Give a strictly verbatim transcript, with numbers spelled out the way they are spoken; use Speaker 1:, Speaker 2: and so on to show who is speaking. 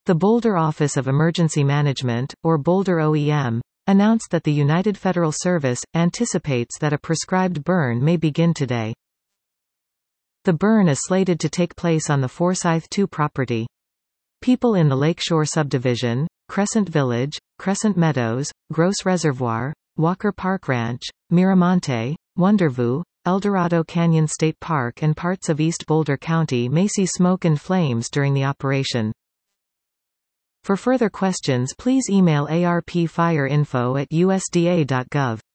Speaker 1: The Boulder Office of Emergency Management, or Boulder O E M, announced that the United Federal Service anticipates that a prescribed burn may begin today. The burn is slated to take place on the Forsyth two property. People in the Lakeshore Subdivision, Crescent Village, Crescent Meadows, Gross Reservoir, Walker Park Ranch, Miramonte, Wonderview, Eldorado Canyon State Park and parts of East Boulder County may see smoke and flames during the operation. For further questions, please email arpfireinfo at U S D A dot gov.